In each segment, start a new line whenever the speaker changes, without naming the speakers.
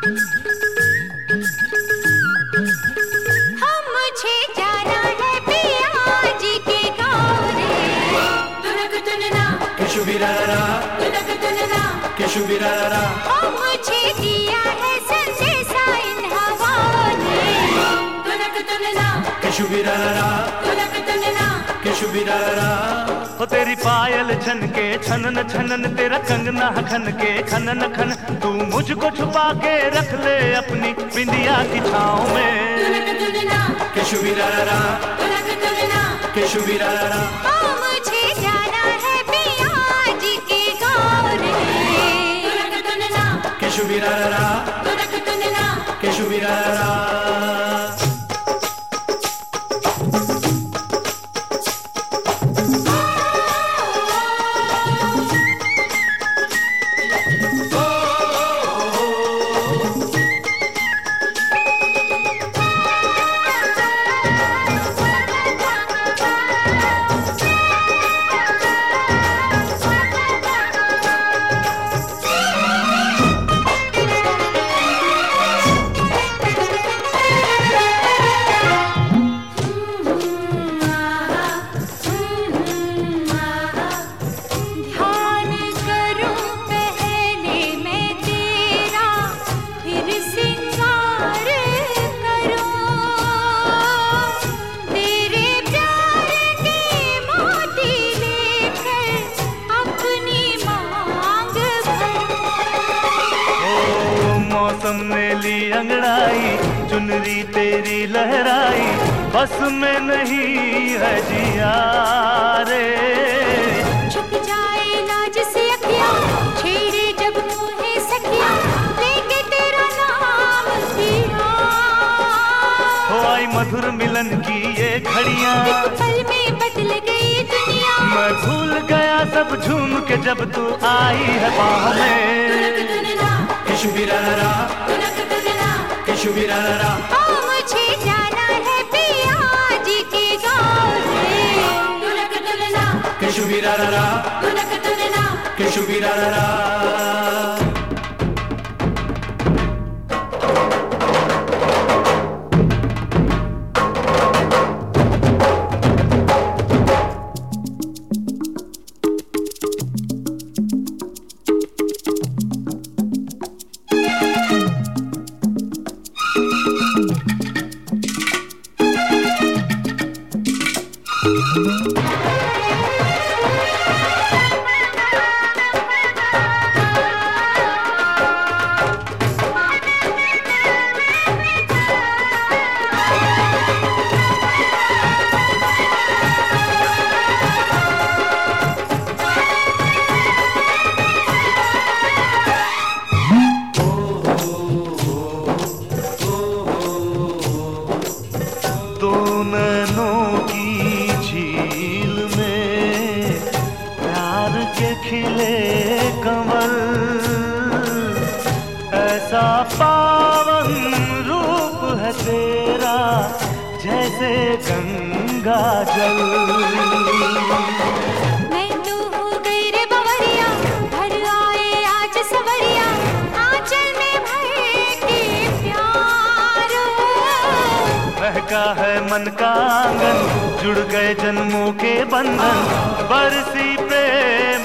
मुझे जाना है पिया जी के गाँव रे। तुनक तुनना
केशुबिरारा केशुबिरारा।
मुझे दिया है संदेशा इन हवाओं ने। तुनक तुनना
केशुबिरारा केशुबिरारा।
हो तेरी पायल छनके छनन छनन, तेरा कंगना खन के खनन खन, तू मुझको छुपा के रख ले अपनी बिंदिया की छाँव में।
केशुबिरारा केशुबिरारा।
मुझे जाना है पिया जी के गाँव रे।
केशुबिरारा केशुबिरारा।
मौसम ने ली अंगड़ाई, चुनरी तेरी लहराई, बस में नहीं है जिया रे।
छुप जाए लाज से अखियाँ, छेड़े जब मोहे सखियाँ, लेके तेरा नाम पिया।
हो आई मधुर मिलन की ये घड़ियाँ,
एक पल में बदल गई दुनिया।
मैं भूल गया सब झूम के जब तू आई है बाहों में।
केशुबिरारा केशुबिरारा।
मुझे जाना है पिया जी के गाँव रे।
केशुबिरारा केशुबिरारा।
खिले कमल ऐसा पावन रूप है तेरा, जैसे गंगा जल।
मैं तो हो गई रे बवरिया, घर आए आज सवरिया, आंचल में भर के प्यार।
महका है मन का आंगन, जुड़ गए जन्मों के बंधन, बरसी प्रेम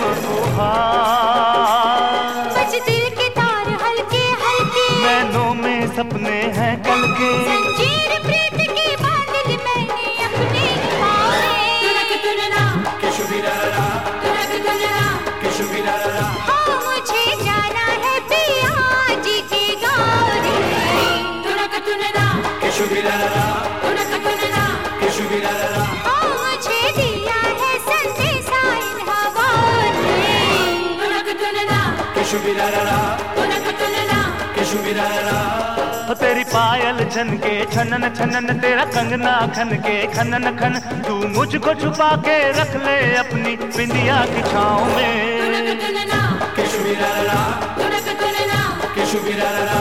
फुहार।
बज दिल के तार हल्के हल्के,
नैनों में सपने हैं कल के,
जंजीर प्रीत की बांध मैंने अपने पाँव में।
केशुबिरारा केशुबिरारा।
मुझे जाना है पिया जी के गाँव रे।
केशुबिरारा केशुबिरारा।
मुझे दिया है संदेशा इन हवाओं ने।
केशुबिरारा केशुबिरारा।
तेरी पायल झनके छनन छनन, तेरा कंगना खन के खनन खन, तू मुझको छुपा के रख ले अपनी बिंदिया की छाँव में।
केशुबिरारा केशुबिरारा।